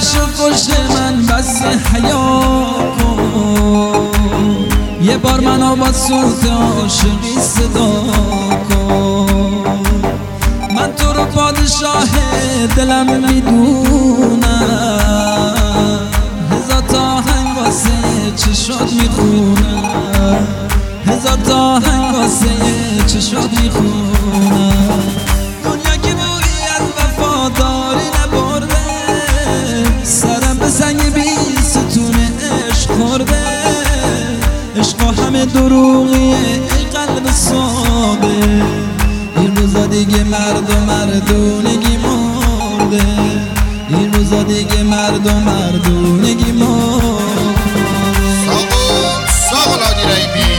عاشق خوش من بس حیا کن، یه بار منو با صوت عاشقی صدا کن. من تو رو پادشاه دلم میدونم، هزار تا آهنگ واسه چشات میخونم، هزار تا آهنگ واسه چشات میخونم. دنیا که بویی از وفاداری نبرده، سرم به سنگ بیستون عشق خورده. عشق همه دروغیه ای قلب ساده، این روزا دیگه مرد و مردونگی مرده، این روزا دیگه مرد و مردونگی مرده. ساقو نادی رحیمی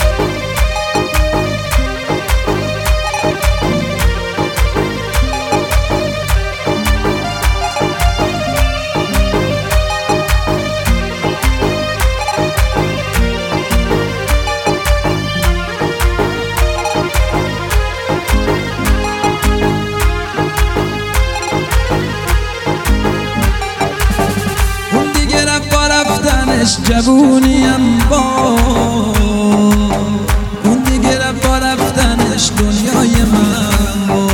جوونیم با اون دیگه با رفتنش دنیای من با.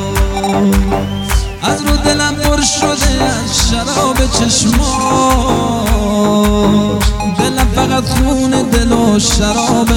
از رو دلم پر شده از شراب چشمات، دلم فقط خون دل و شراب